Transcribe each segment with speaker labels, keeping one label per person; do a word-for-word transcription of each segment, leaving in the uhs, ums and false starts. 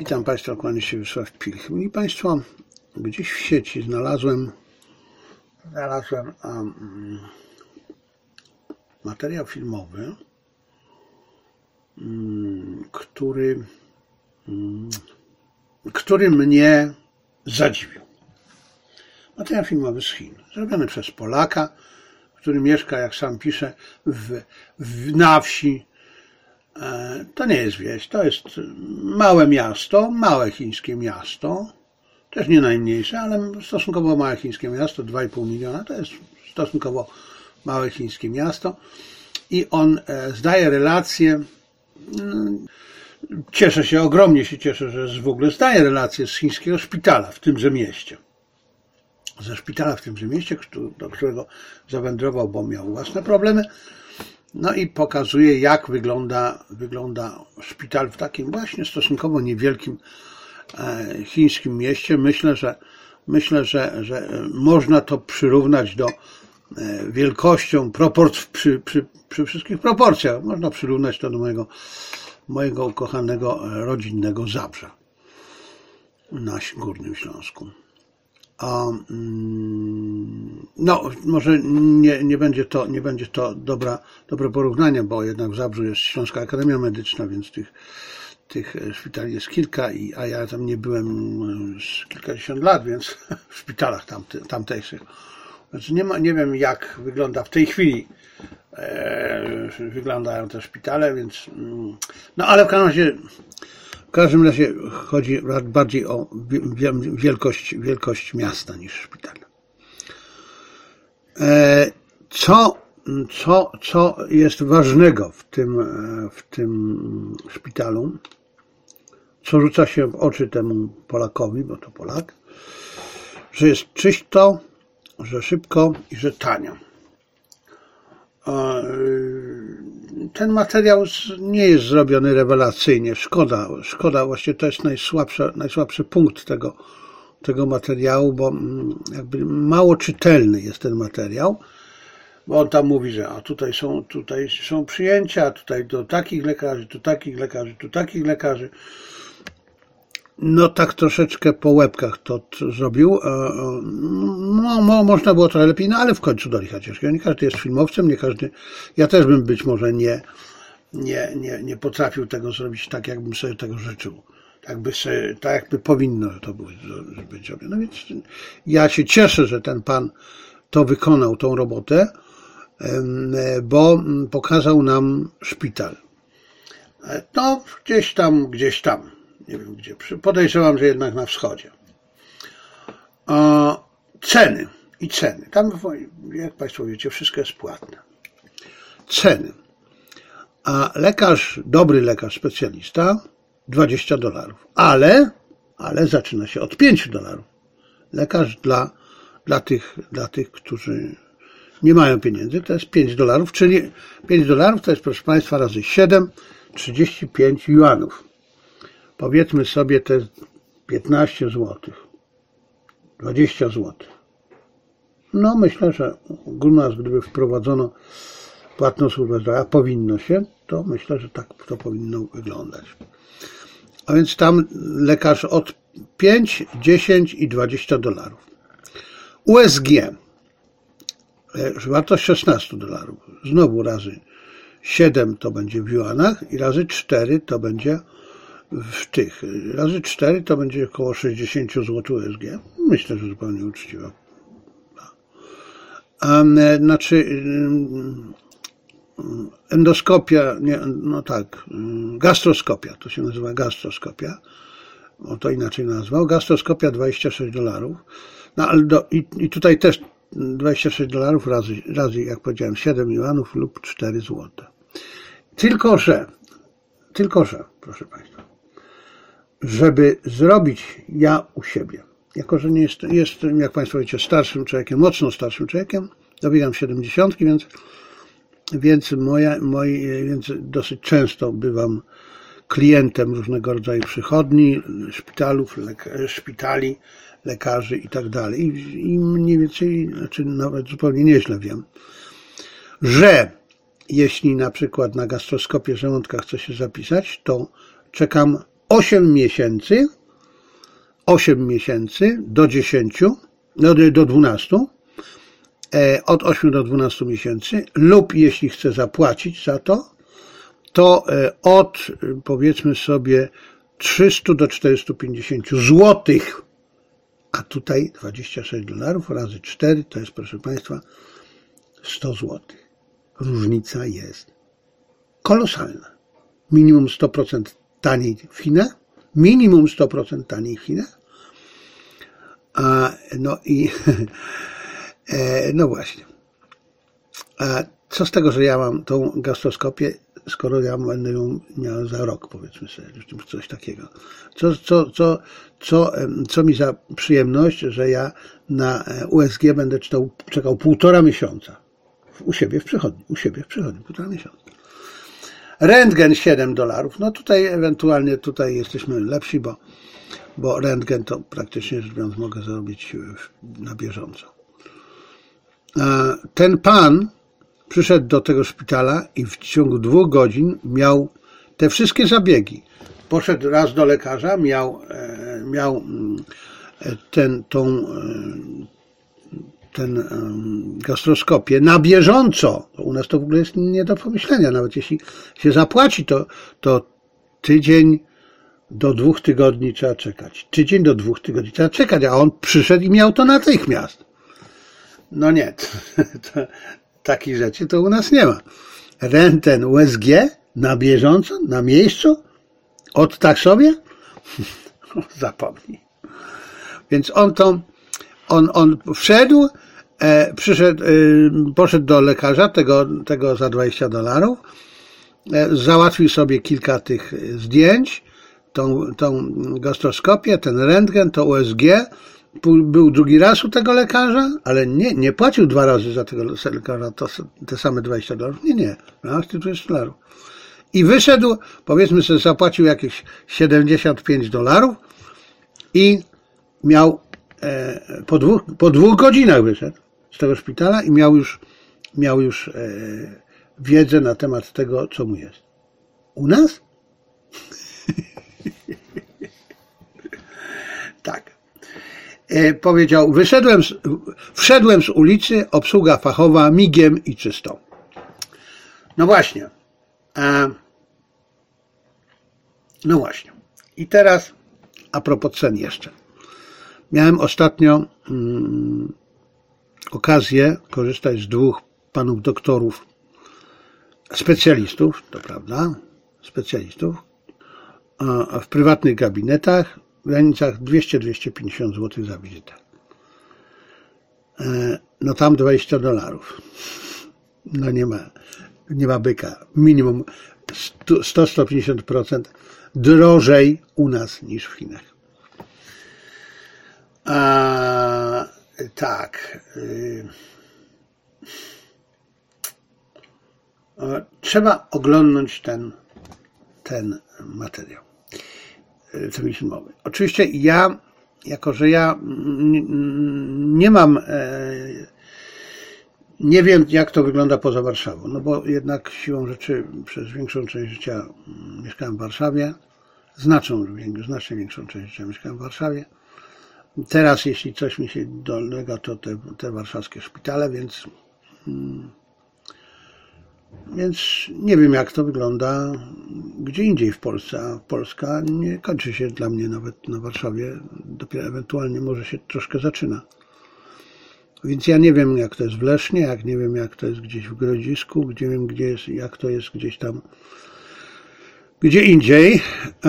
Speaker 1: Witam Państwa, kłania się Wiesław Pilch. Mili Państwo, gdzieś w sieci znalazłem, znalazłem um, materiał filmowy, um, który, um, który mnie zadziwił. Materiał filmowy z Chin, zrobiony przez Polaka, który mieszka, jak sam pisze, w, w, na wsi. To nie jest wieś, to jest małe miasto, małe chińskie miasto, też nie najmniejsze, ale stosunkowo małe chińskie miasto, dwa i pół miliona, to jest stosunkowo małe chińskie miasto i on zdaje relacje, cieszę się, ogromnie się cieszę, że w ogóle zdaje relacje z chińskiego szpitala w tymże mieście. Ze szpitala w tymże mieście, do którego zawędrował, bo miał własne problemy. No i pokazuje, jak wygląda, wygląda szpital w takim właśnie stosunkowo niewielkim e, chińskim mieście. Myślę, że myślę, że, że można to przyrównać do e, wielkością, proporc, przy, przy, przy wszystkich proporcjach. Można przyrównać to do mojego, mojego ukochanego rodzinnego Zabrza na Górnym Śląsku. A, no, może nie, nie będzie to, nie będzie to dobra, dobre porównanie, bo jednak w Zabrzu jest Śląska Akademia Medyczna, więc tych, tych szpitali jest kilka, i, a ja tam nie byłem już kilkadziesiąt lat, więc w szpitalach tamty, tamtejszych. Więc nie, ma, nie wiem, jak wygląda w tej chwili, e, wyglądają te szpitale, więc no ale w każdym razie W każdym razie chodzi bardziej o wielkość, wielkość miasta niż szpital. Co, co, co jest ważnego w tym, w tym szpitalu, co rzuca się w oczy temu Polakowi, bo to Polak, że jest czysto, że szybko i że tanio. Ten materiał nie jest zrobiony rewelacyjnie, szkoda, szkoda, właśnie to jest najsłabszy, najsłabszy punkt tego, tego materiału, bo jakby mało czytelny jest ten materiał, bo on tam mówi, że a tutaj są, tutaj są przyjęcia, tutaj do takich lekarzy, tu takich lekarzy, tu takich lekarzy. No tak troszeczkę po łebkach to zrobił. No, no, można było trochę lepiej, no ale w końcu do licha ciężkiego. Nie każdy jest filmowcem, nie każdy. Ja też bym być może nie, nie, nie, nie potrafił tego zrobić tak, jakbym sobie tego życzył. Tak, by sobie, tak jakby powinno to być zrobione. No więc ja się cieszę, że ten pan to wykonał, tą robotę, bo pokazał nam szpital. No gdzieś tam, gdzieś tam. Nie wiem gdzie. Podejrzewam, że jednak na wschodzie. O, ceny i ceny. Tam, jak Państwo wiecie, wszystko jest płatne. Ceny. A lekarz, dobry lekarz, specjalista, dwadzieścia dolarów. Ale, ale zaczyna się od pięć dolarów. Lekarz dla, dla tych, dla tych, którzy nie mają pieniędzy, to jest pięć dolarów, czyli pięć dolarów to jest, proszę Państwa, razy siedem, trzydzieści pięć juanów. Powiedzmy sobie te piętnaście złotych, dwadzieścia złotych. No myślę, że u nas gdyby wprowadzono płatną służbę zdrowia, powinno się, to myślę, że tak to powinno wyglądać. A więc tam lekarz od pięć, dziesięć i dwadzieścia dolarów. U S G wartość szesnaście dolarów. Znowu razy siedem to będzie w juanach i razy cztery to będzie w tych. Razy cztery to będzie około sześćdziesiąt złotych U S G. Myślę, że zupełnie uczciwe. A, znaczy endoskopia, nie, no tak, gastroskopia, to się nazywa gastroskopia. O to inaczej nazwał. Gastroskopia dwadzieścia sześć dolarów. No ale do, i, i tutaj też dwadzieścia sześć dolarów razy, razy, jak powiedziałem, siedem juanów lub cztery złote. Tylko, że, tylko, że, proszę Państwa, żeby zrobić ja u siebie, jako że nie jestem, jestem, jak Państwo wiecie, starszym człowiekiem, mocno starszym człowiekiem, dobiegam siedemdziesiątki, więc, więc, moja, moi, więc dosyć często bywam klientem różnego rodzaju przychodni, szpitalów, lek, szpitali, lekarzy i tak dalej. I mniej więcej, znaczy nawet zupełnie nieźle wiem, że jeśli na przykład na gastroskopię żołądka chcę się zapisać, to czekam osiem miesięcy, osiem miesięcy do dziesięciu, no, do dwunastu, od ośmiu do dwunastu miesięcy, lub jeśli chce zapłacić za to, to od, powiedzmy sobie, trzystu do czterystu pięćdziesięciu złotych, a tutaj dwadzieścia sześć dolarów razy cztery to jest, proszę Państwa, sto złotych. Różnica jest kolosalna. Minimum sto procent taniej w Chinach, minimum sto procent taniej w Chinach. A, no i no właśnie. A co z tego, że ja mam tą gastroskopię, skoro ja będę ją miał za rok, powiedzmy sobie, coś takiego. Co, co, co, co, co mi za przyjemność, że ja na U S G będę czytał, czekał półtora miesiąca. U siebie w przychodni, u siebie w przychodni, półtora miesiąca. Rentgen siedem dolarów, no tutaj ewentualnie tutaj jesteśmy lepsi, bo, bo rentgen to praktycznie rzecz biorąc mogę zrobić na bieżąco. Ten pan przyszedł do tego szpitala i w ciągu dwóch godzin miał te wszystkie zabiegi. Poszedł raz do lekarza, miał, miał ten, tą, ten gastroskopię na bieżąco. U nas to w ogóle jest nie do pomyślenia. Nawet jeśli się zapłaci, to, to tydzień do dwóch tygodni trzeba czekać. Tydzień do dwóch tygodni trzeba czekać, a on przyszedł i miał to natychmiast. No nie, to, to, takich rzeczy to u nas nie ma. Rentgen U S G na bieżąco, na miejscu, od tak sobie? Zapomnij. Więc on to, on, on wszedł, e, przyszedł, e, poszedł do lekarza, tego, tego za dwadzieścia dolarów, e, załatwił sobie kilka tych zdjęć, tą, tą gastroskopię, ten rentgen, to U S G, był drugi raz u tego lekarza, ale nie, nie płacił dwa razy za tego lekarza to, te same dwadzieścia dolarów. Nie, nie, dwadzieścia dolarów. I wyszedł, powiedzmy sobie, zapłacił jakieś siedemdziesiąt pięć dolarów i miał e, po, dwóch, po dwóch godzinach wyszedł z tego szpitala i miał już, miał już e, wiedzę na temat tego, co mu jest. U nas? Tak. Powiedział, wyszedłem, z, wszedłem z ulicy, obsługa fachowa, migiem i czysto. No właśnie. A, no właśnie. I teraz a propos cen jeszcze. Miałem ostatnio mm, okazję korzystać z dwóch panów doktorów, specjalistów, to prawda, specjalistów, a, a w prywatnych gabinetach, w granicach dwieście do dwustu pięćdziesięciu złotych za wizytę. No tam dwadzieścia dolarów. No nie ma, nie ma byka. Minimum sto do stu pięćdziesięciu procent drożej u nas niż w Chinach. A, tak. Trzeba oglądnąć ten, ten materiał. Film filmowy. Oczywiście ja, jako że ja nie mam, nie wiem jak to wygląda poza Warszawą, no bo jednak siłą rzeczy przez większą część życia mieszkałem w Warszawie, znaczną, znacznie większą część życia mieszkałem w Warszawie. Teraz jeśli coś mi się dolega, to te, te warszawskie szpitale, więc Więc nie wiem, jak to wygląda gdzie indziej w Polsce, a Polska nie kończy się dla mnie nawet na Warszawie, dopiero ewentualnie może się troszkę zaczyna. Więc ja nie wiem, jak to jest w Lesznie, jak nie wiem, jak to jest gdzieś w Grodzisku, gdzie wiem, gdzie jest, jak to jest gdzieś tam, gdzie indziej.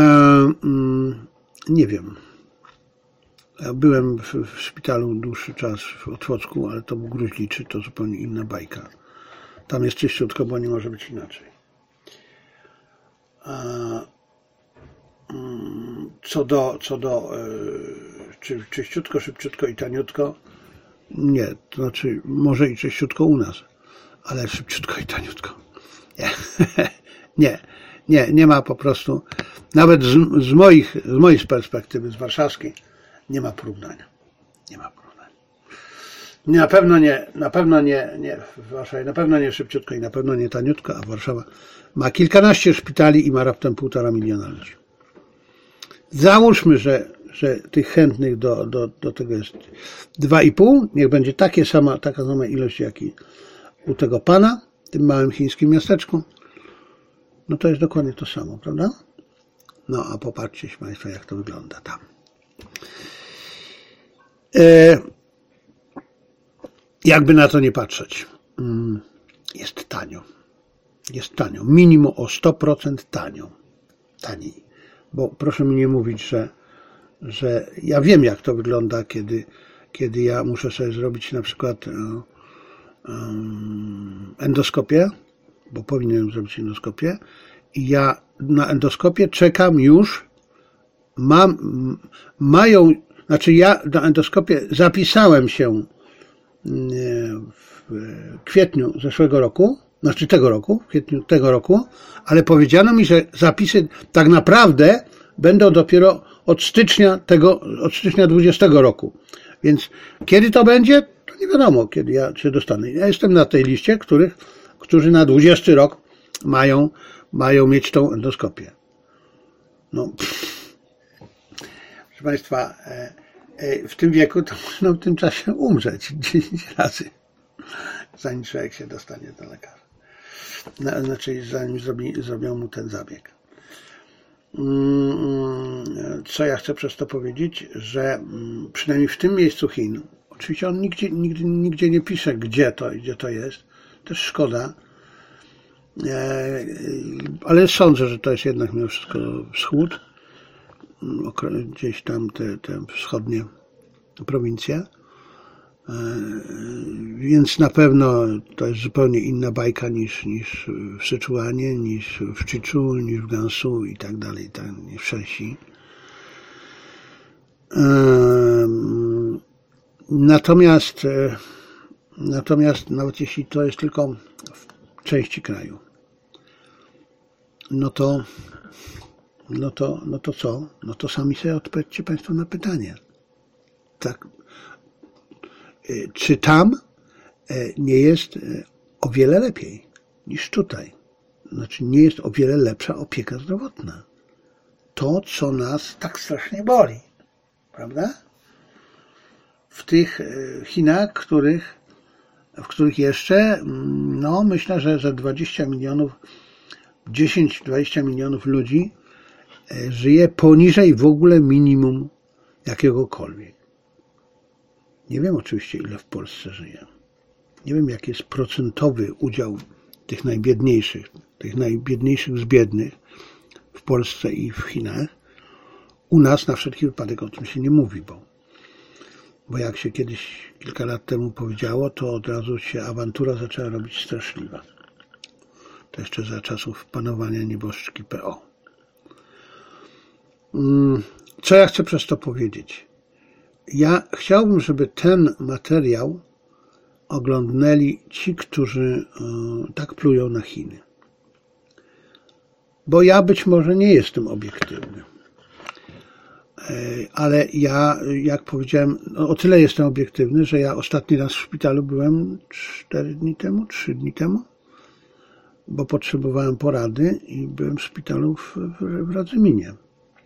Speaker 1: Nie wiem. Ja byłem w, w szpitalu dłuższy czas w Otwocku, ale to był gruźliczy, to zupełnie inna bajka. Tam jest czyściutko, bo nie może być inaczej. Co do, co do czy czyściutko, szybciutko i taniutko, nie, to znaczy może i czyściutko u nas, ale szybciutko i taniutko. Nie, nie, nie, nie ma po prostu, nawet z, z moich, z mojej perspektywy, z warszawskiej, nie ma porównania. Nie ma porównania. Na pewno nie, na pewno nie, nie w Warszawie, na pewno nie szybciutko i na pewno nie taniutko, a Warszawa ma kilkanaście szpitali i ma raptem półtora miliona ludzi. Załóżmy, że, że tych chętnych do, do, do tego jest dwa i pół, niech będzie takie sama, taka sama ilość jak i u tego pana, w tym małym chińskim miasteczku. No to jest dokładnie to samo, prawda? No a popatrzcie Państwo, jak to wygląda tam. E, jakby na to nie patrzeć, jest tanio. Jest tanio. Minimum o sto procent tanio. Taniej. Bo proszę mi nie mówić, że, że ja wiem, jak to wygląda, kiedy, kiedy ja muszę sobie zrobić na przykład um, endoskopię, bo powinienem zrobić endoskopię i ja na endoskopię czekam już, mam, mają, znaczy ja na endoskopię zapisałem się w kwietniu zeszłego roku, znaczy tego roku, w kwietniu tego roku, ale powiedziano mi, że zapisy tak naprawdę będą dopiero od stycznia tego, od stycznia dwudziestego roku. Więc kiedy to będzie, to nie wiadomo, kiedy ja się dostanę. Ja jestem na tej liście, których, którzy na dwudziesty rok mają, mają mieć tą endoskopię. No, pff. Proszę Państwa, w tym wieku to można w tym czasie umrzeć dziesięć razy, zanim człowiek się dostanie do lekarza. Znaczy, zanim zrobi, zrobią mu ten zabieg. Co ja chcę przez to powiedzieć, że przynajmniej w tym miejscu Chin, oczywiście on nigdzie, nigdzie, nigdzie nie pisze, gdzie to, gdzie to jest, też szkoda, ale sądzę, że to jest jednak mimo wszystko wschód, gdzieś tam te, te wschodnie prowincje. Więc na pewno to jest zupełnie inna bajka niż, niż w Syczuanie, niż w Chiczu, niż w Gansu i tak dalej, tak, niż w Shanxi. Natomiast, natomiast nawet jeśli to jest tylko w części kraju, no to, no to, no to co? No to sami sobie odpowiedzcie Państwo na pytanie. Tak. Czy tam nie jest o wiele lepiej niż tutaj? Znaczy nie jest o wiele lepsza opieka zdrowotna. To, co nas tak strasznie boli, prawda? W tych Chinach, których, w których jeszcze, no myślę, że za dwadzieścia milionów, dziesięć do dwudziestu milionów ludzi żyje poniżej w ogóle minimum jakiegokolwiek. Nie wiem oczywiście, ile w Polsce żyje. Nie wiem, jaki jest procentowy udział tych najbiedniejszych, tych najbiedniejszych z biednych w Polsce i w Chinach. U nas na wszelki wypadek o tym się nie mówi, bo, bo jak się kiedyś, kilka lat temu powiedziało, to od razu się awantura zaczęła robić straszliwa. To jeszcze za czasów panowania nieboszczki P O. Co ja chcę przez to powiedzieć? Ja chciałbym, żeby ten materiał oglądnęli ci, którzy tak plują na Chiny. Bo ja być może nie jestem obiektywny. Ale ja, jak powiedziałem, no o tyle jestem obiektywny, że ja ostatni raz w szpitalu byłem cztery dni temu, trzy dni temu, bo potrzebowałem porady i byłem w szpitalu w, w, w Radzyminie.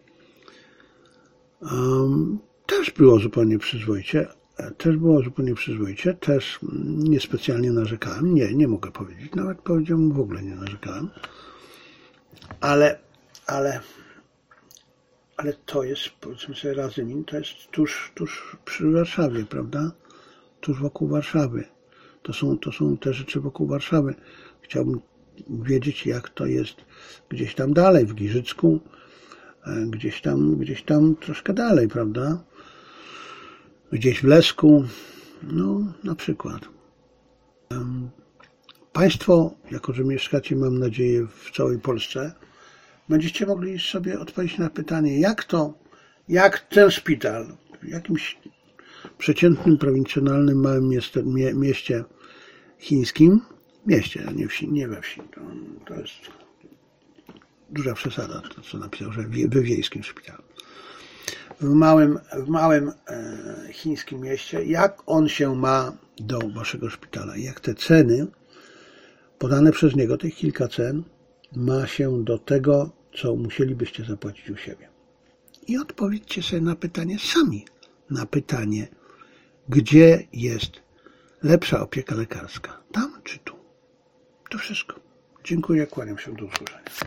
Speaker 1: Um, Też było zupełnie przyzwoicie, też było zupełnie przyzwoicie, też niespecjalnie narzekałem, nie, nie mogę powiedzieć, nawet powiedziałem, w ogóle nie narzekałem, ale, ale, ale to jest, powiedzmy sobie, Radzymin, to jest tuż, tuż przy Warszawie, prawda, tuż wokół Warszawy, to są, to są te rzeczy wokół Warszawy. Chciałbym wiedzieć, jak to jest gdzieś tam dalej, w Giżycku, gdzieś tam, gdzieś tam troszkę dalej, prawda? Gdzieś w Lesku, no na przykład. Państwo, jako że mieszkacie, mam nadzieję, w całej Polsce, będziecie mogli sobie odpowiedzieć na pytanie, jak to, jak ten szpital w jakimś przeciętnym, prowincjonalnym, małym mieście, mie, mieście chińskim, mieście, nie, wsi, nie we wsi, to, to jest duża przesada, to co napisał, że we wiejskim szpitalu. W małym, w małym e, chińskim mieście, jak on się ma do waszego szpitala, jak te ceny podane przez niego, tych kilka cen, ma się do tego, co musielibyście zapłacić u siebie. i odpowiedzcie sobie na pytanie sami, na pytanie, gdzie jest lepsza opieka lekarska, tam czy tu. To wszystko. Dziękuję, kłaniam się, do usłyszenia.